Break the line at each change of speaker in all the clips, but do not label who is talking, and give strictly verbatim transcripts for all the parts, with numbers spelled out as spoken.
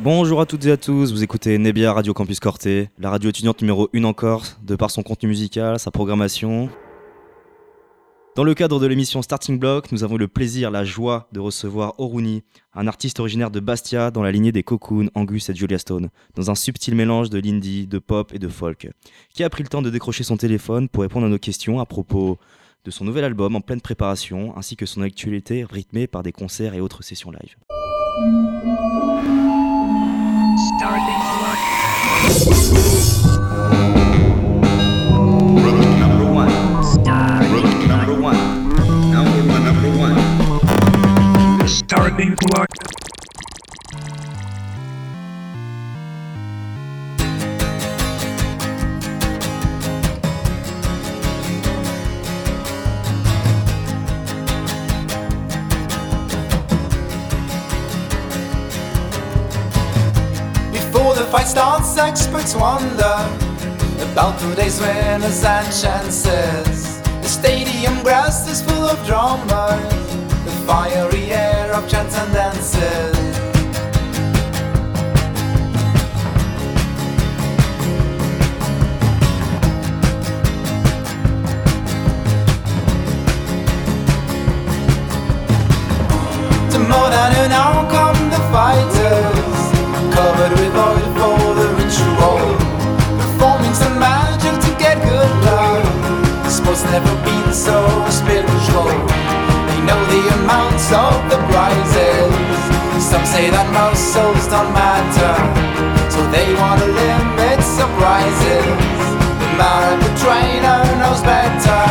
Bonjour à toutes et à tous, vous écoutez Nebia Radio Campus Corté, la radio étudiante numéro un en Corse, de par son contenu musical, sa programmation. Dans le cadre de l'émission Starting Block, nous avons eu le plaisir, la joie de recevoir Oruni, un artiste originaire de Bastia dans la lignée des Cocoon, Angus et Julia Stone, dans un subtil mélange de l'indie, de pop et de folk, qui a pris le temps de décrocher son téléphone pour répondre à nos questions à propos de son nouvel album en pleine préparation, ainsi que son actualité rythmée par des concerts et autres sessions live.
Starting Block.
Rookie number one.
Start.
Rookie number one. Number one, number one.
Starting Block.
Before the fight starts, experts wonder about today's winners and chances. The stadium grass is full of drummers, the fiery air of chants and dances. To more than an hour come the fighters, covered with oil for the ritual, performing some magic to get good luck. Sports never been so spiritual. They know the amounts of the prizes. Some say that most souls don't matter, so they want to limit surprises. The marathon trainer knows better.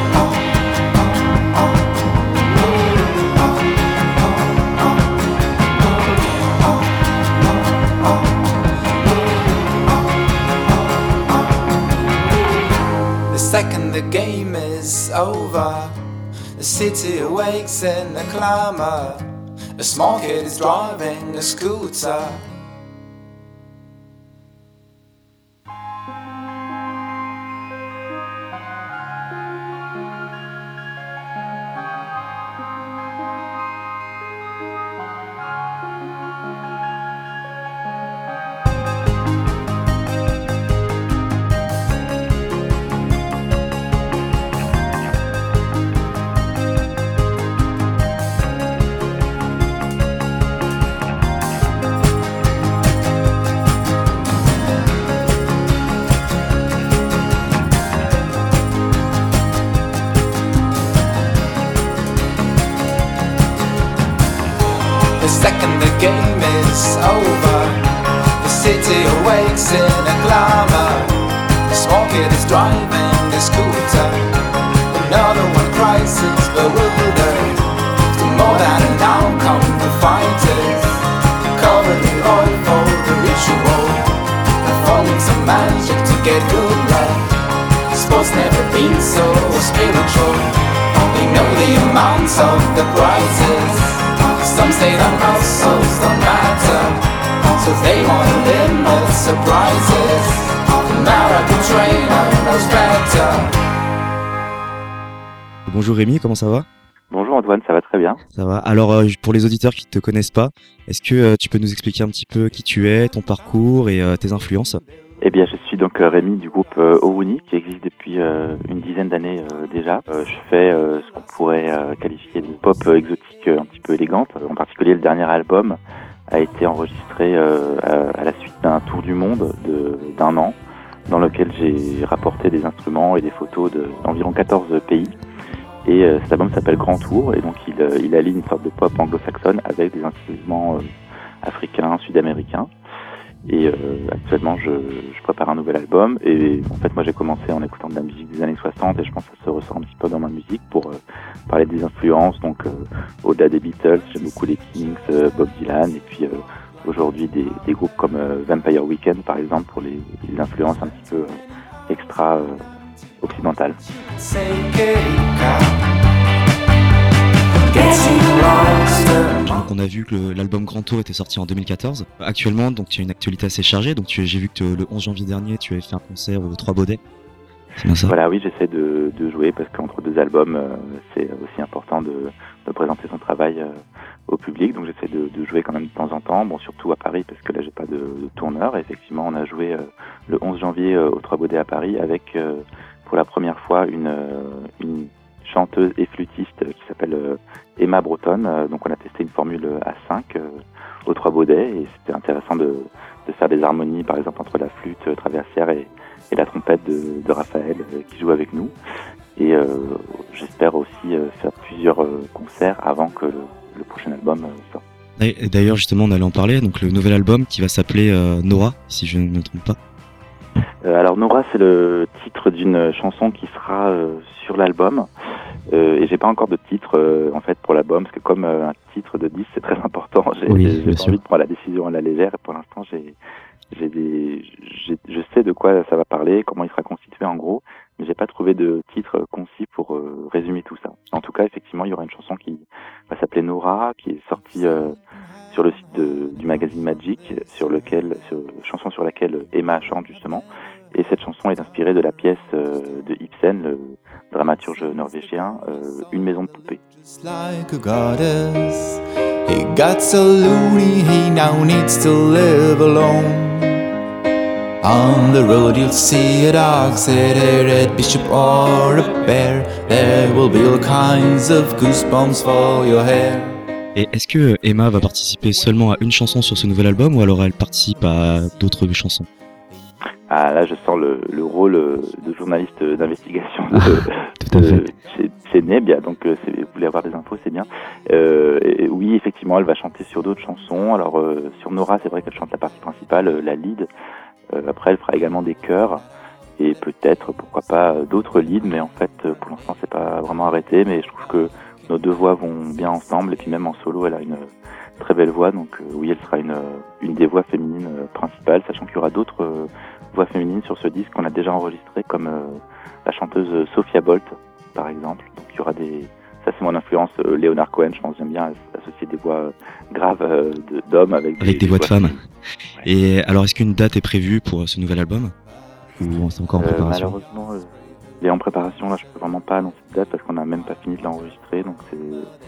Second the game is over, the city awakes in a clamor. A small kid is driving a scooter. Second the game is over, the city awakes in a clamor. The small kid is driving a scooter, another one cries, it's bewildered. For more than an hour come the fighters, covered in oil for the ritual, performing some magic to get good luck. Sports never been so spiritual. They know the amounts of the prizes. Some say that most souls don't matter, so they want to limit surprises. The marathon trainer knows better.
Bonjour Rémi, comment ça va ?
Bonjour Antoine, ça va très bien.
Ça va. Alors euh, pour les auditeurs qui ne te connaissent pas, est-ce que euh, tu peux nous expliquer un petit peu qui tu es, ton parcours et euh, tes influences ?
Eh bien, je suis donc euh, Rémi du groupe euh, Oruni, qui existe depuis euh, une dizaine d'années euh, déjà. Euh, je fais euh, ce qu'on pourrait euh, qualifier de pop euh, exotique, euh, un petit peu élégante. En particulier, le dernier album a été enregistré euh, à, à la suite d'un tour du monde de, d'un an, dans lequel j'ai rapporté des instruments et des photos de, d'environ quatorze pays. Et euh, cet album s'appelle Grand Tour, et donc il, euh, il allie une sorte de pop anglo-saxonne avec des instruments euh, africains, sud-américains. Et euh, actuellement, je, je prépare un nouvel album. Et en fait, moi, j'ai commencé en écoutant de la musique des années soixante, et je pense que ça se ressent un petit peu dans ma musique pour euh, parler des influences. Donc, euh, au-delà des Beatles, j'aime beaucoup les Kings, euh, Bob Dylan, et puis euh, aujourd'hui des, des groupes comme euh, Vampire Weekend, par exemple, pour les, les influences un petit peu euh, extra euh, occidentales.
Donc on a vu que le, l'album Grand Tour était sorti en deux mille quatorze. Actuellement, donc tu as une actualité assez chargée. Donc tu, j'ai vu que te, le onze janvier dernier, tu avais fait un concert aux Trois Baudets. C'est bien ça.
Voilà, oui, j'essaie de, de jouer parce qu'entre deux albums, euh, c'est aussi important de, de présenter son travail euh, au public. Donc j'essaie de, de jouer quand même de temps en temps. Bon, surtout à Paris parce que là, j'ai pas de, de tourneur. Et effectivement, on a joué euh, le onze janvier euh, au Trois Baudets à Paris avec, euh, pour la première fois, une, euh, une chanteuse et flûtiste qui s'appelle euh, Emma Breton. Euh, donc on a testé une formule à cinq euh, au Trois Baudets et c'était intéressant de, de faire des harmonies, par exemple, entre la flûte euh, traversière et et la trompette de, de Raphaël euh, qui joue avec nous. Et euh, j'espère aussi euh, faire plusieurs euh, concerts avant que le, le prochain album euh, sorte.
Et d'ailleurs, justement, on allait en parler. Donc, le nouvel album qui va s'appeler euh, Nora, si je ne me trompe pas.
Euh, alors, Nora, c'est le titre d'une chanson qui sera euh, sur l'album. Euh, et j'ai pas encore de titre euh, en fait pour l'album parce que comme euh, un titre de disque c'est très important, j'ai,
oui,
j'ai, j'ai pas envie de prendre la décision à la légère. Et pour l'instant, j'ai J'ai des, j'ai, je sais de quoi ça va parler, comment il sera constitué en gros, mais j'ai pas trouvé de titre concis pour euh, résumer tout ça. En tout cas, effectivement, il y aura une chanson qui va s'appeler Nora, qui est sortie euh, sur le site de, du magazine Magic, sur lequel, sur, chanson sur laquelle Emma chante justement. Et cette chanson est inspirée de la pièce euh, de Ibsen, le dramaturge norvégien, euh, Une maison de poupée.
Just like a goddess, he got so loony, he now needs to live alone. On the road you'll see a dog, said a red bishop or a bear. There will be all kinds of goosebumps for your hair.
Et est-ce que Emma va participer seulement à une chanson sur ce nouvel album ou alors elle participe à d'autres chansons?
Ah, là, je sens le, le rôle de journaliste d'investigation de,
Tout à fait.
de, chez, chez Nebia, donc euh, c'est, vous voulez avoir des infos, c'est bien. Euh, et, oui, effectivement, elle va chanter sur d'autres chansons. Alors, euh, sur Nora, c'est vrai qu'elle chante la partie principale, euh, la lead. Euh, après, elle fera également des chœurs et peut-être, pourquoi pas, d'autres leads. Mais en fait, pour l'instant, c'est pas vraiment arrêté. Mais je trouve que nos deux voix vont bien ensemble. Et puis même en solo, elle a une très belle voix. Donc euh, oui, elle sera une, une des voix féminines euh, principales, sachant qu'il y aura d'autres euh, voix féminines sur ce disque qu'on a déjà enregistré, comme euh, la chanteuse Sophia Bolt, par exemple. Donc il y aura des... Ça, c'est mon influence, euh, Leonard Cohen. Je pense que j'aime bien associer des voix euh, graves euh, de, d'hommes avec des,
Avec des voix de femmes.
Ouais.
Et alors, est-ce qu'une date est prévue pour ce nouvel album? Ou c'est encore en
Euh,
préparation?
malheureusement, euh, il est en préparation. Là, je peux vraiment pas annoncer de date parce qu'on n'a même pas fini de l'enregistrer. Donc c'est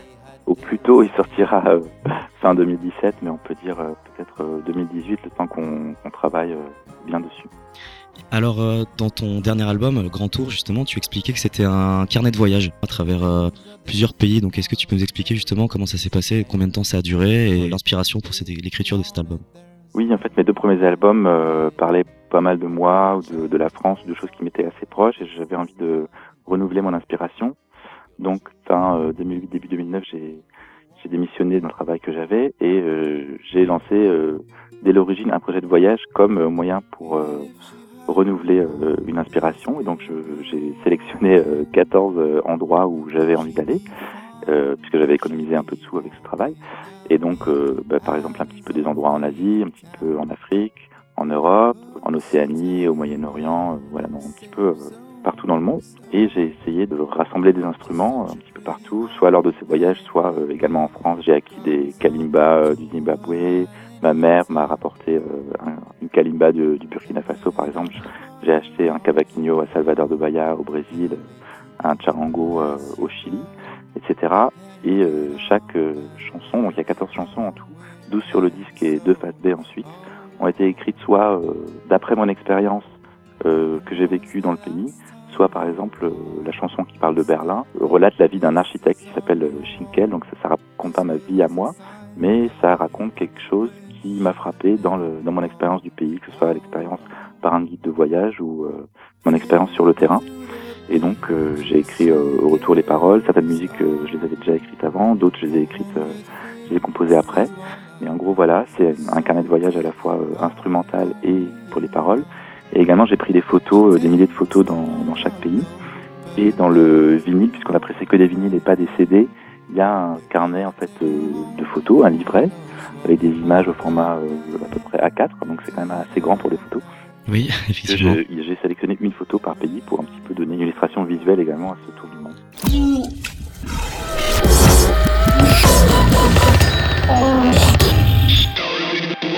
au plus tôt, il sortira euh, fin deux mille dix-sept, mais on peut dire euh, peut-être euh, deux mille dix-huit, le temps qu'on, qu'on travaille euh, bien dessus.
Alors, euh, dans ton dernier album, euh, Grand Tour, justement, tu expliquais que c'était un carnet de voyage à travers euh, plusieurs pays. Donc, est-ce que tu peux nous expliquer justement comment ça s'est passé, combien de temps ça a duré et l'inspiration pour cette, l'écriture de cet album?
Oui, en fait, mes deux premiers albums euh, parlaient pas mal de moi, ou de, de la France, de choses qui m'étaient assez proches, et j'avais envie de renouveler mon inspiration. Donc, fin euh, deux mille huit, début deux mille neuf, j'ai, j'ai démissionné dans le travail que j'avais, et euh, j'ai lancé euh, dès l'origine un projet de voyage comme euh, moyen pour euh, renouveler euh, une inspiration. Et donc, je, j'ai sélectionné euh, quatorze euh, endroits où j'avais envie d'aller, euh, puisque j'avais économisé un peu de sous avec ce travail. Et donc, euh, bah, par exemple, un petit peu des endroits en Asie, un petit peu en Afrique, en Europe, en Océanie, au Moyen-Orient, euh, voilà, non, un petit peu euh, partout dans le monde. Et j'ai essayé de rassembler des instruments un petit peu partout, soit lors de ces voyages, soit euh, également en France. J'ai acquis des kalimbas euh, du Zimbabwe. Ma mère m'a rapporté euh, un, une kalimba du, du Burkina Faso, par exemple. J'ai acheté un cavaquinho à Salvador de Bahia, au Brésil, un charango euh, au Chili, et cetera. Et euh, chaque euh, chanson, donc il y a quatorze chansons en tout, douze sur le disque et deux faces B ensuite, ont été écrites soit euh, d'après mon expérience euh, que j'ai vécue dans le pays, soit par exemple euh, la chanson qui parle de Berlin euh, relate la vie d'un architecte qui s'appelle euh, Schinkel, donc ça, ça raconte pas ma vie à moi, mais ça raconte quelque chose qui m'a frappé dans, le, dans mon expérience du pays, que ce soit l'expérience par un guide de voyage ou euh, mon expérience sur le terrain. Et donc euh, j'ai écrit euh, au retour les paroles. Certaines musiques euh, je les avais déjà écrites avant, d'autres je les ai écrites, euh, je les ai composées après. Et en gros voilà, c'est un carnet de voyage à la fois euh, instrumental et pour les paroles. Et également j'ai pris des photos, euh, des milliers de photos dans, dans chaque pays. Et dans le vinyle, puisqu'on a pressé que des vinyles et pas des C D, il y a un carnet en fait euh, de photos, un livret avec des images au format euh, à peu près A quatre, donc c'est quand même assez grand pour des photos.
Oui, effectivement.
Je, j'ai sélectionné une photo par pays pour un petit peu donner une illustration visuelle également à ce tour du monde.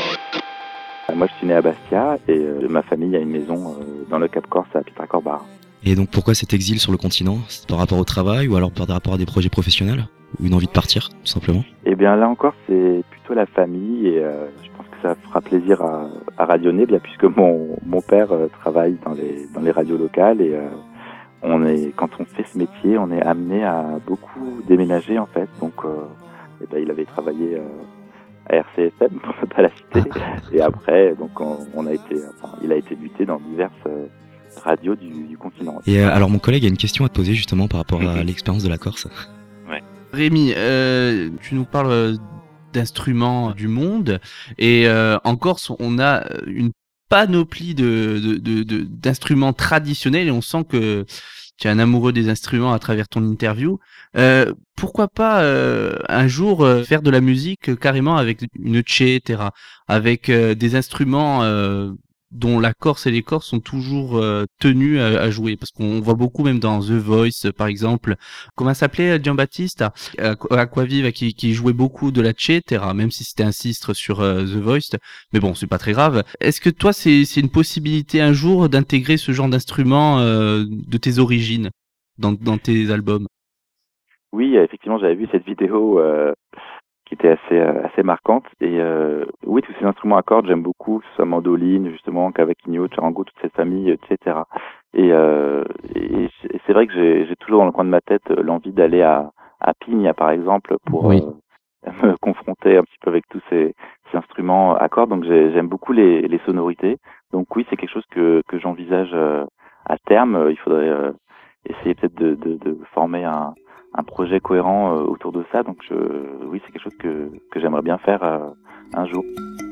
Moi, je suis né à Bastia et euh, ma famille a une maison euh, dans le Cap Corse à Pietracorba.
Et donc pourquoi cet exil sur le continent ? C'est par rapport au travail ou alors par rapport à des projets professionnels ? Ou une envie de partir, tout simplement ?
Eh bien là encore, c'est plutôt la famille et euh, je pense que ça fera plaisir à, à Radio Né, bien puisque mon, mon père euh, travaille dans les, dans les radios locales et euh, on est, quand on fait ce métier, on est amené à beaucoup déménager en fait. Donc euh, eh ben, il avait travaillé euh, à R C F M, pour ne pas la citer, et après donc on, on a été, enfin, il a été muté dans diverses euh, radios du, du continent.
Et euh, alors mon collègue a une question à te poser justement par rapport à l'expérience de la Corse.
Rémi, euh, tu nous parles d'instruments du monde et euh, en Corse, on a une panoplie de, de, de, de, d'instruments traditionnels et on sent que tu es un amoureux des instruments à travers ton interview. Euh, pourquoi pas euh, un jour euh, faire de la musique carrément avec une cetera, avec euh, des instruments euh, dont la Corse et les Corses sont toujours euh, tenus à, à jouer, parce qu'on voit beaucoup même dans The Voice par exemple. Comment s'appelait Giambattista Aquaviva qui, qui jouait beaucoup de la cetera, même si c'était un sistre sur euh, The Voice, mais bon c'est pas très grave. Est-ce que toi c'est, c'est une possibilité un jour d'intégrer ce genre d'instrument euh, de tes origines dans, dans tes albums ?
Oui, effectivement j'avais vu cette vidéo euh... qui était assez euh, assez marquante et euh, oui tous ces instruments à cordes j'aime beaucoup, que ce soit mandoline justement, cavaquinho, charango, toute cette famille, et cetera. Et, euh, et, et c'est vrai que j'ai, j'ai toujours dans le coin de ma tête l'envie d'aller à à Pigna par exemple pour oui. euh, me confronter un petit peu avec tous ces, ces instruments à cordes. Donc j'ai, j'aime beaucoup les, les sonorités. Donc oui c'est quelque chose que que j'envisage euh, à terme. Il faudrait euh, essayer peut-être de, de, de former un un projet cohérent euh, autour de ça, donc je, oui c'est quelque chose que, que j'aimerais bien faire euh, un jour.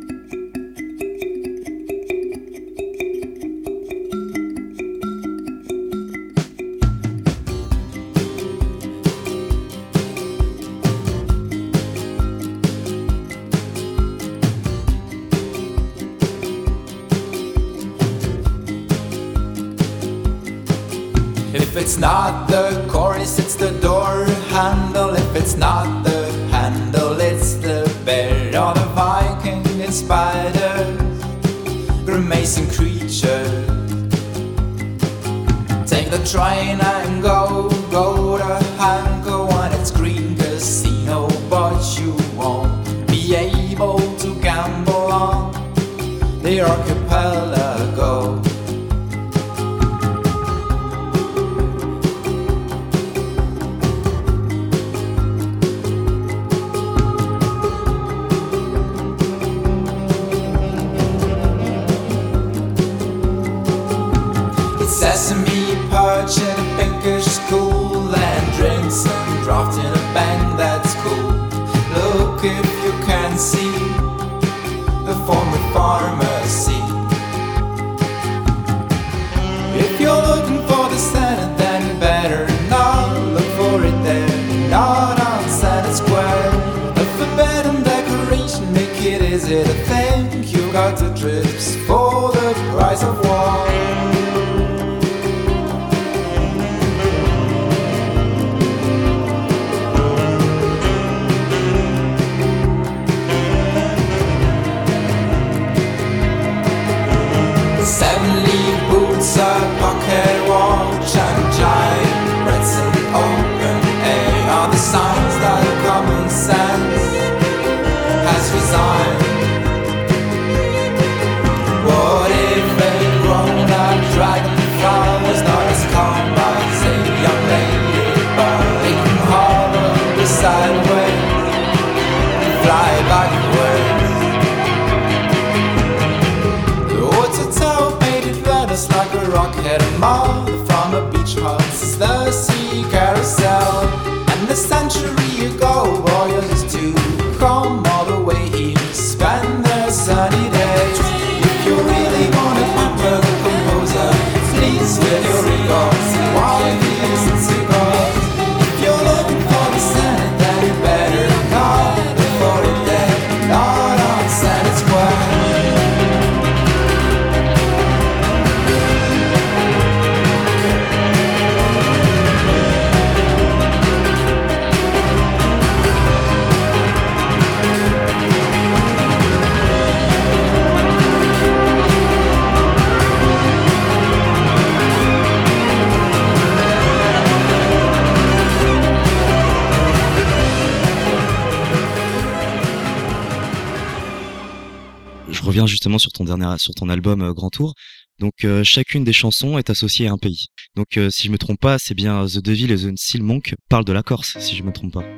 If it's not the chorus, it's the door handle. If it's not the handle, it's the bear or the Viking in spiders, grimacing creature. Take the train and go, go to Hanko when it's green casino, but you won't be able to gamble on the archipelago. Sesame perch in a pinkish school and drinks and draft in a band that's cool. Look if you can see the former pharmacy. If you're looking for the Senate, then you better not look for it there, not on Senate Square. Alphabet and decoration make it easy to think you got the trips for the price of one. Seven-leaf boots, a pocket watch, and giant breaths in open air are the signs that common sense has resigned. What if a grown-up dragonfly was not as calm as a young lady, but they can hover sideways, fly backwards? It's like a rocket mouth from a beach house is the sea carousel. And a century ago warriors used to come all the way here to spend their sunny days. If you really want to pamper the composer, please with your regards, wine, beers and cigars. If you're looking for the Senate, then you better not look for it there, not on Senate Square.
reviens justement sur ton dernier, sur ton album euh, Grand Tour. Donc euh, chacune des chansons est associée à un pays. Donc euh, si je me trompe pas, c'est bien The Devil et The Seal Monk parlent de la Corse, si je me trompe pas.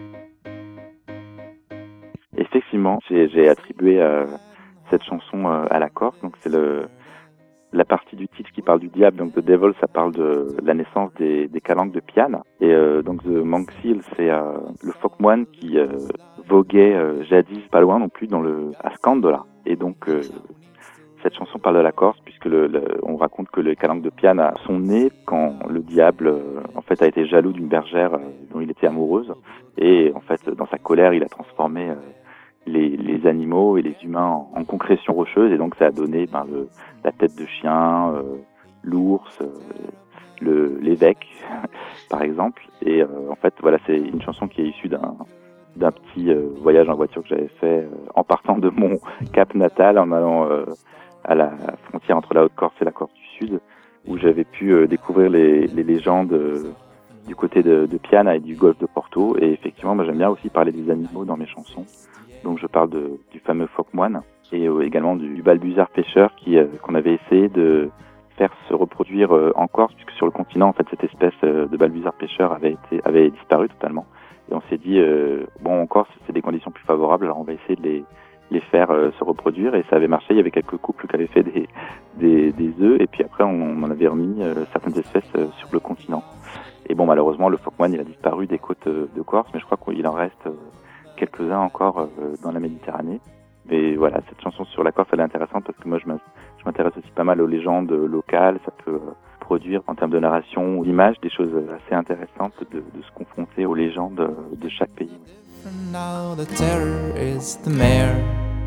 Effectivement, j'ai, j'ai attribué euh, cette chanson euh, à la Corse. Donc c'est le la partie du titre qui parle du diable. Donc The Devil, ça parle de la naissance des, des calanques de Piane. Et euh, donc The Monk Seal, c'est euh, le phoque moine qui euh, voguait euh, jadis pas loin non plus dans le à Scandola. Et donc euh, cette chanson parle de la Corse puisque le, le, on raconte que les calanques de Piane sont nées quand le diable euh, en fait a été jaloux d'une bergère euh, dont il était amoureuse et en fait dans sa colère il a transformé euh, les, les animaux et les humains en, en concrétion rocheuse et donc ça a donné ben, le, la tête de chien, euh, l'ours, euh, le, l'évêque par exemple et euh, en fait voilà c'est une chanson qui est issue d'un d'un petit euh, voyage en voiture que j'avais fait euh, en partant de mon Cap natal en allant euh, à la frontière entre la Haute-Corse et la Corse du Sud où j'avais pu euh, découvrir les, les légendes euh, du côté de, de Piana et du golfe de Porto et effectivement moi j'aime bien aussi parler des animaux dans mes chansons. Donc je parle de, du fameux phoque moine et euh, également du, du balbuzard pêcheur qui, euh, qu'on avait essayé de faire se reproduire euh, en Corse, puisque sur le continent, en fait, cette espèce euh, de balbuzard pêcheur avait été avait disparu totalement. Et on s'est dit, euh, bon, en Corse, c'est des conditions plus favorables, alors on va essayer de les, les faire euh, se reproduire. Et ça avait marché, il y avait quelques couples qui avaient fait des, des, des œufs, et puis après, on, on en avait remis euh, certaines espèces euh, sur le continent. Et bon, malheureusement, le phoque moine, il a disparu des côtes euh, de Corse, mais je crois qu'il en reste... Euh, quelques-uns encore euh, dans la Méditerranée. Mais voilà, cette chanson sur la Corse, elle est intéressante parce que moi, je m'intéresse aussi pas mal aux légendes locales. Ça peut euh, produire, en termes de narration ou d'image, des choses assez intéressantes de, de se confronter aux légendes de, de chaque pays.
Now the terror is the mayor.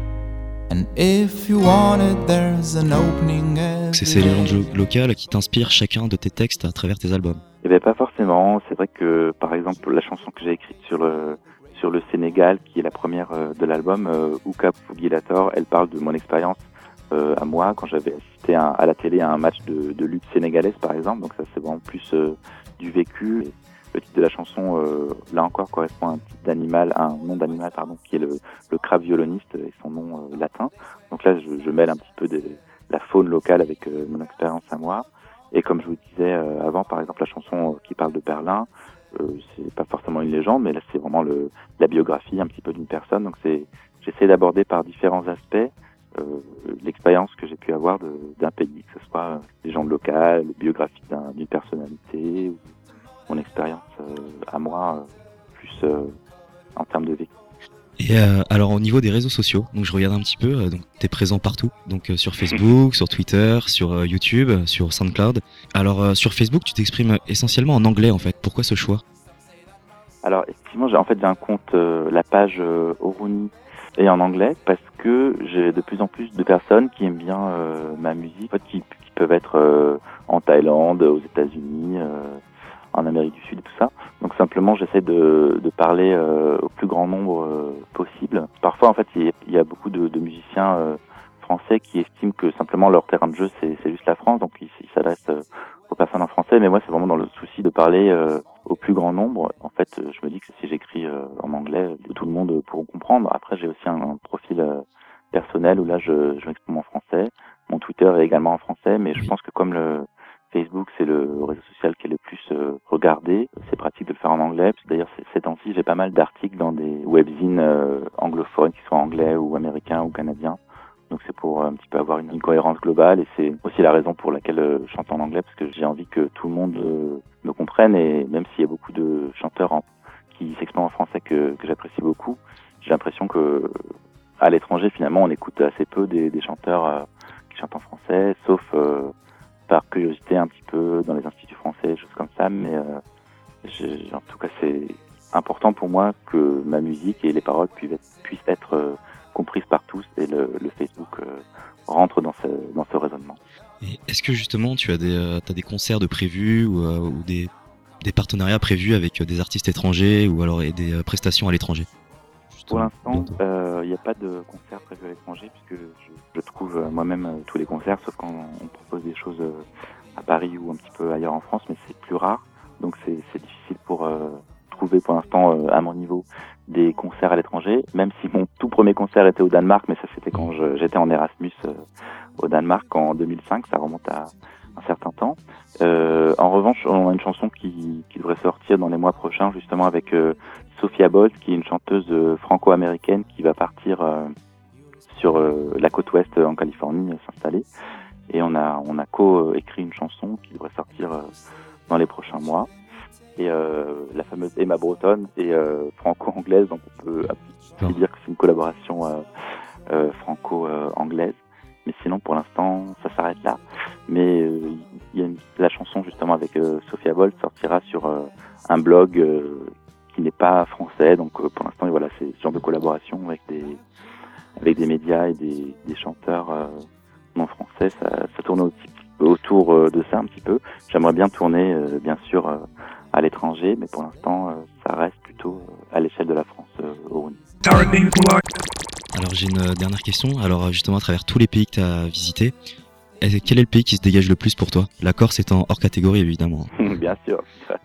And if you want it, there's an opening.
C'est ces légendes locales qui t'inspirent chacun de tes textes à travers tes albums.
Eh bien, pas forcément. C'est vrai que, par exemple, la chanson que j'ai écrite sur le sur le Sénégal, qui est la première euh, de l'album, euh, Ouka Pougilator, elle parle de mon expérience euh, à moi, quand j'avais assisté à, à la télé à un match de, de lutte sénégalaise, par exemple. Donc ça, c'est vraiment plus euh, du vécu. Et le titre de la chanson, euh, là encore, correspond à un type d'animal, à un nom d'animal, pardon, qui est le, le crabe violoniste et son nom euh, latin. Donc là, je, je mêle un petit peu de la faune locale avec euh, mon expérience à moi. Et comme je vous disais euh, avant, par exemple, la chanson qui parle de Berlin, Euh, c'est pas forcément une légende, mais là c'est vraiment le, la biographie un petit peu d'une personne. Donc c'est, j'essaie d'aborder par différents aspects euh, l'expérience que j'ai pu avoir de, d'un pays, que ce soit légendes locales, biographie d'un, d'une personnalité, ou mon expérience euh, à moi, euh, plus euh, en termes de vécu.
Et euh, alors au niveau des réseaux sociaux, donc je regarde un petit peu, euh, donc t'es présent partout, donc euh, sur Facebook, sur Twitter, sur euh, YouTube, sur SoundCloud. Alors euh, sur Facebook, tu t'exprimes essentiellement en anglais en fait. Pourquoi ce choix ?
Alors effectivement, j'ai en fait j'ai un compte, euh, la page euh, Oruni est en anglais parce que j'ai de plus en plus de personnes qui aiment bien euh, ma musique, en fait, qui, qui peuvent être euh, en Thaïlande, aux États-Unis. Euh, en Amérique du Sud et tout ça. Donc simplement, j'essaie de, de parler euh, au plus grand nombre euh, possible. Parfois, en fait, il y, y a beaucoup de, de musiciens euh, français qui estiment que simplement leur terrain de jeu, c'est, c'est juste la France. Donc, ils, ils s'adressent euh, aux personnes en français. Mais moi, c'est vraiment dans le souci de parler euh, au plus grand nombre. En fait, je me dis que si j'écris euh, en anglais, tout le monde pourra comprendre. Après, j'ai aussi un, un profil euh, personnel où là, je, je m'exprime en français. Mon Twitter est également en français. Mais je pense que comme le Facebook, c'est le réseau social qui est le plus euh, regardé. C'est pratique de le faire en anglais. D'ailleurs, ces temps-ci, j'ai pas mal d'articles dans des webzines euh, anglophones, qui soient anglais ou américains ou canadiens. Donc c'est pour euh, un petit peu avoir une, une cohérence globale. Et c'est aussi la raison pour laquelle euh, je chante en anglais, parce que j'ai envie que tout le monde euh, me comprenne. Et même s'il y a beaucoup de chanteurs en, qui s'expriment en français que, que j'apprécie beaucoup, j'ai l'impression que à l'étranger, finalement, on écoute assez peu des, des chanteurs euh, qui chantent en français, sauf... Euh, par curiosité un petit peu dans les instituts français, des choses comme ça, mais euh, j'ai, en tout cas c'est important pour moi que ma musique et les paroles puissent être, puissent être euh, comprises par tous et le, le Facebook euh, rentre dans ce, dans ce raisonnement.
Et est-ce que justement tu as des, euh, t'as des concerts de prévus ou, euh, ou des, des partenariats prévus avec des artistes étrangers ou alors des euh, prestations à l'étranger ?
Pour l'instant, il euh, n'y a pas de concert prévu à l'étranger puisque je, je trouve euh, moi-même euh, tous les concerts, sauf quand on, on propose des choses euh, à Paris ou un petit peu ailleurs en France, mais c'est plus rare. Donc c'est, c'est difficile pour euh, trouver pour l'instant euh, à mon niveau des concerts à l'étranger, même si mon tout premier concert était au Danemark, mais ça c'était quand je, j'étais en Erasmus euh, au Danemark en deux mille cinq, ça remonte à un certain temps. Euh, en revanche, on a une chanson qui, qui devrait sortir dans les mois prochains, justement avec euh, Sophia Bolt, qui est une chanteuse euh, franco-américaine qui va partir euh, sur euh, la côte ouest en Californie, euh, s'installer. Et on a on a co-écrit une chanson qui devrait sortir euh, dans les prochains mois. Et euh, la fameuse Emma Breton est euh, franco-anglaise, donc on peut
Non.
dire que c'est une collaboration euh, euh, franco-anglaise. Mais sinon, pour l'instant, ça s'arrête là. Mais euh, il y a une, la chanson justement avec euh, Sophia Bolt sortira sur euh, un blog euh, qui n'est pas français. Donc euh, pour l'instant, voilà, c'est ce genre de collaboration avec des avec des médias et des, des chanteurs euh, non français. Ça, ça tourne au, autour euh, de ça un petit peu. J'aimerais bien tourner, euh, bien sûr, euh, à l'étranger, mais pour l'instant, euh, ça reste plutôt euh, à l'échelle de la France euh, au Royaume-Uni.
Starting clock.
Alors j'ai une euh, dernière question. Alors justement, à travers tous les pays que tu as visités, est- quel est le pays qui se dégage le plus pour toi? La Corse étant hors catégorie, évidemment.
Bien sûr.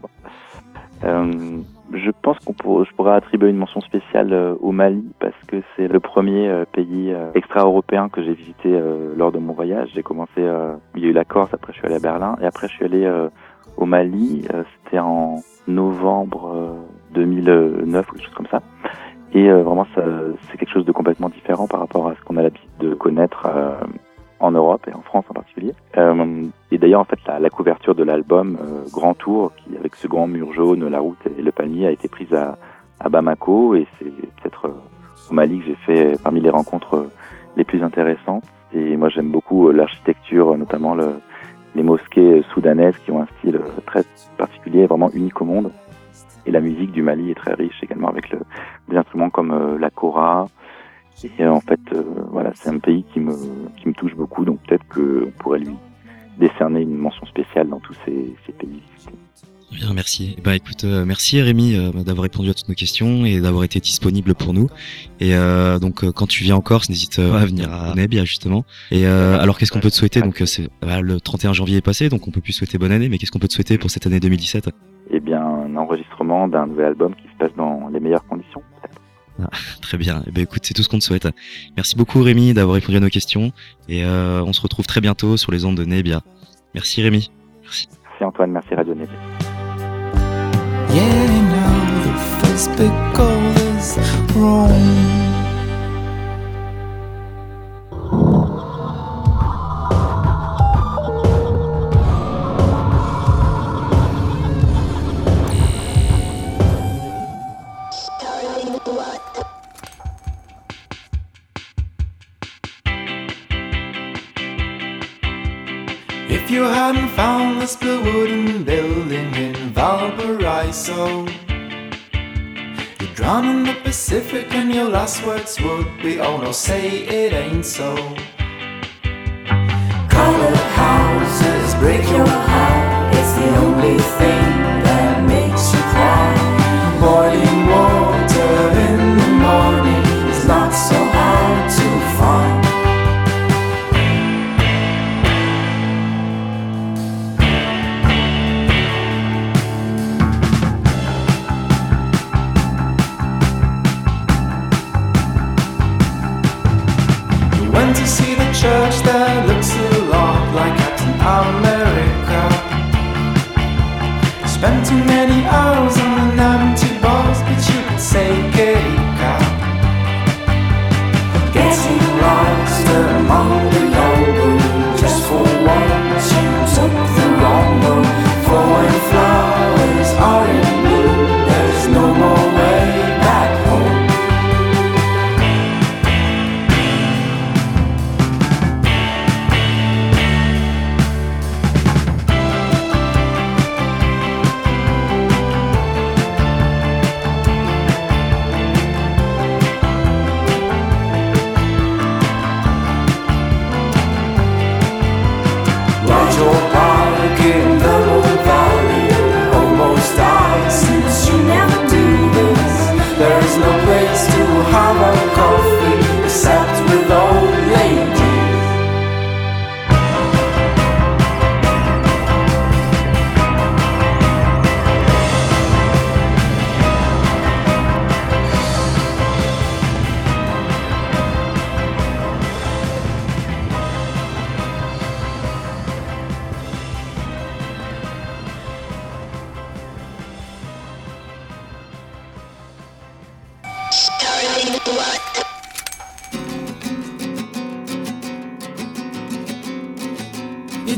Euh, je pense qu'on pour, je pourrais attribuer une mention spéciale euh, au Mali parce que c'est le premier euh, pays euh, extra-européen que j'ai visité euh, lors de mon voyage. J'ai commencé, euh, il y a eu la Corse, après je suis allé à Berlin et après je suis allé euh, au Mali. Euh, c'était en novembre euh, deux mille neuf ou quelque chose comme ça. Et euh, vraiment, ça, c'est quelque chose de complètement différent par rapport à ce qu'on a l'habitude de connaître euh, en Europe et en France en particulier. Euh, et d'ailleurs, en fait, la, la couverture de l'album euh, Grand Tour, qui avec ce grand mur jaune, la route et le palmier, a été prise à, à Bamako. Et c'est peut-être euh, au Mali que j'ai fait parmi les rencontres euh, les plus intéressantes. Et moi, j'aime beaucoup euh, l'architecture, notamment le, les mosquées soudanaises qui ont un style euh, très particulier, vraiment unique au monde. Et la musique du Mali est très riche également avec le, des instruments comme euh, la kora. Et euh, en fait, euh, voilà, c'est un pays qui me qui me touche beaucoup, donc peut-être qu'on pourrait lui décerner une mention spéciale dans tous ces, ces pays visités.
Bien, merci. Eh ben, écoute, euh, merci Rémi euh, d'avoir répondu à toutes nos questions et d'avoir été disponible pour nous. Et euh, donc, euh, quand tu viens en Corse, n'hésite pas à venir à Nebia justement. Et euh, alors, qu'est-ce qu'on peut te souhaiter? Donc, euh, c'est bah, le trente et un janvier est passé, donc on peut plus souhaiter bonne année. Mais qu'est-ce qu'on peut te souhaiter pour cette année deux mille dix-sept?
Eh bien, un enregistrement d'un nouvel album qui se passe dans les meilleures conditions, peut-être.
Très bien. Eh ben, écoute, c'est tout ce qu'on te souhaite. Merci beaucoup Rémi d'avoir répondu à nos questions. Et euh, on se retrouve très bientôt sur les ondes de Nebia. Merci Rémi. Merci.
Merci Antoine, merci Radio Nebia.
Yeah, now the first big goal is wrong. If you hadn't found this blue wooden building in Valparaiso, you'd drown in the Pacific and your last words would be, oh no, say it ain't so. Colored houses break your heart, it's the only thing that makes you cry. Boiling water in the morning is not so hard to find. Went to see the church that looks a lot like Captain America. Spent too many hours on an empty bus, but you could say Keika. Getting lost among the young just for once you took the wrong road. For when flowers are in bloom, there's no more way back home. Your park in the Moon Valley almost died since you never do this. There's no place to have a coffee except with old ladies.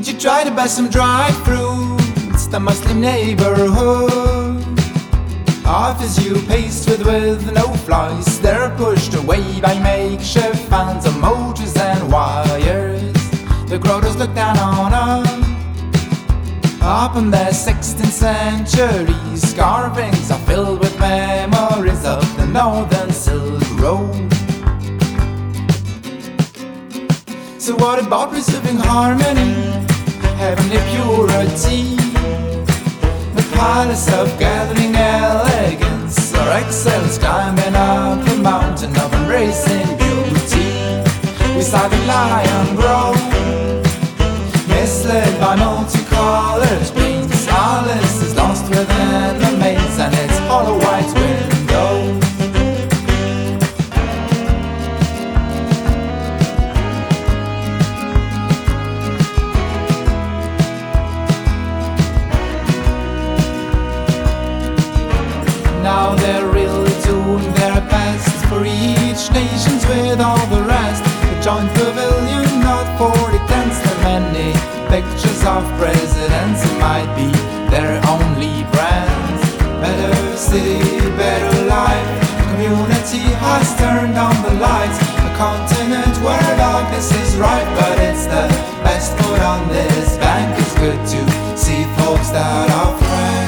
Did you try to buy some dried fruits? The Muslim neighborhood offers you pastry with no flies. They're pushed away by makeshift fans of motors and wires. The grottos look down on us. Up in the sixteenth century, carvings are filled with memories of the Northern Silk Road. So what about preserving harmony, heavenly purity, the palace of gathering elegance, or excellence climbing up the mountain of embracing beauty? We saw the lion grow, misled by multicolored paints. Alice is lost within the maze and its hollow white window. Now they're really doing their best for each nation's with all the rest. The joint pavilion, not forty tents, there many pictures of presidents. It might be their only brands. Better city, better life. Community has turned on the lights. A continent where darkness is right, but it's the best food on this bank. It's good to see folks that are friends.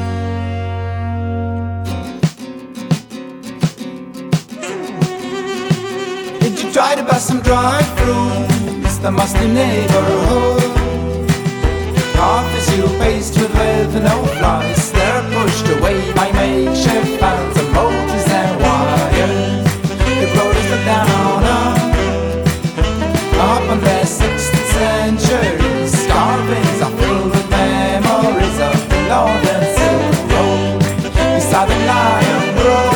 Did you try to buy some dried fruits? The Muslim neighborhood offers you pastry with no flies. They're pushed away by makeshift fans and motors and wires. The grottos look down on us. Up on the sixteenth century, carvings are filled with memories of the Northern Silk Road. We saw the lion grow,